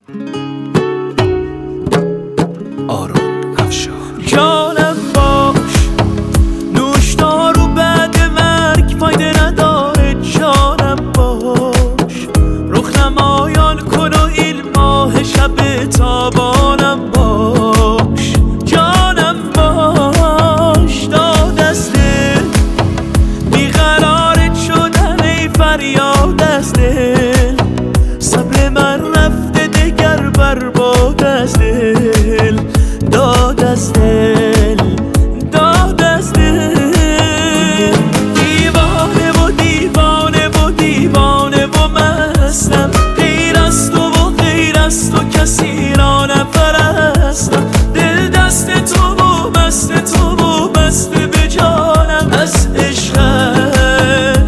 آرون افشار. جانم باش، نوشدار و بعد مرگ فایده نداره. جانم باش، رخ نمایان کن و این ماه شب تابانم باش. جانم باش، داد از دل بیقرارت شدم ای فریاد از دل. صبر من رفته دگر برباد از دل. داد از دل، داد از دل. دیوانه و دیوانه و دیوانه و مستم. غیر از تو و غیر از تو کسی را نپرستم. دل دست تو و مست تو و مست به جانم. از عشقت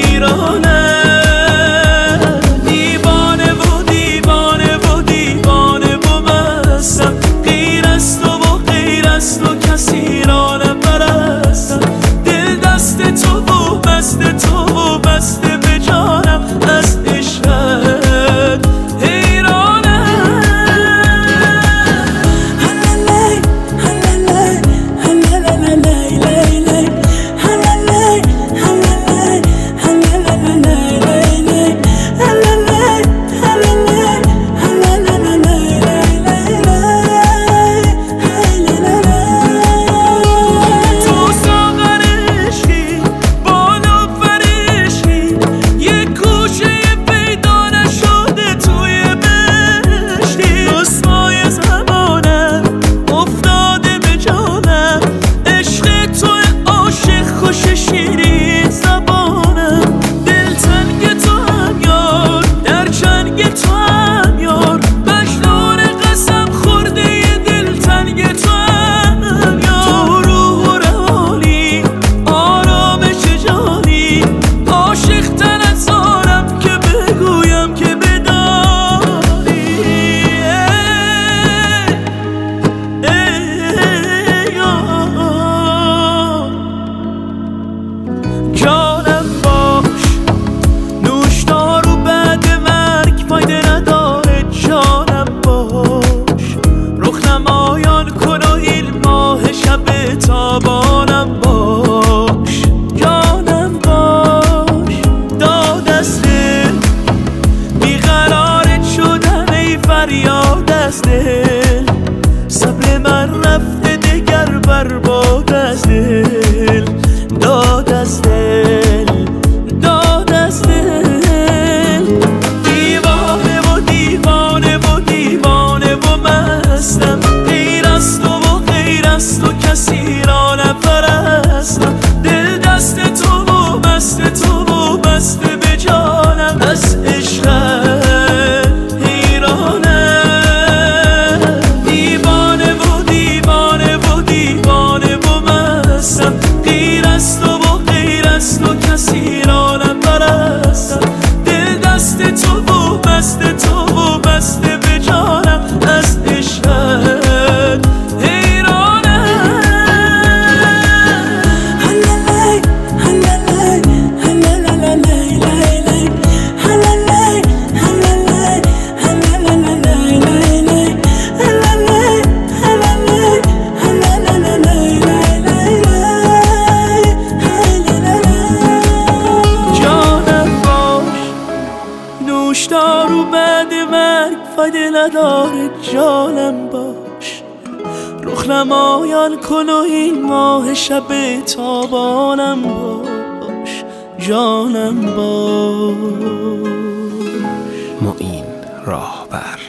حیرانم. دیوانه و دیوانه و دیوانه و مستم. غیر از تو و غیر از تو کسی را نپرستم. دل دست تو و مست تو و مست به جانم. از عشقت حیرانم. جانم باش، نوشدار و بعد مرگ فایده نداره. جانم باش، رخ نمایان کن و این ماه شب تابانم باش. جانم باش، داد از دل بیقرارت شدم ای فریاد از دل. صبر من رفته دگر برباد از دل. داد از دل، داد از دل. دیوانه و دیوانه و دیوانه و مستم. غیر از تو و غیر از تو کسی را نپرستم. دل دست تو و مست تو و مست به جانم. از عشقت حیرانم. دیوانه و دیوانه و دیوانه و مستم. غیر از تو و غیر از تو کسی را نپرستم. دل دست تو و مست تو و مست به جانم. از عشقت حیرانم. نوشدار و بعد مرگ فایده نداره. جانم باش، رخ نمایان کن و این ماه شب تابانم باش. جانم باش. معین راهبر.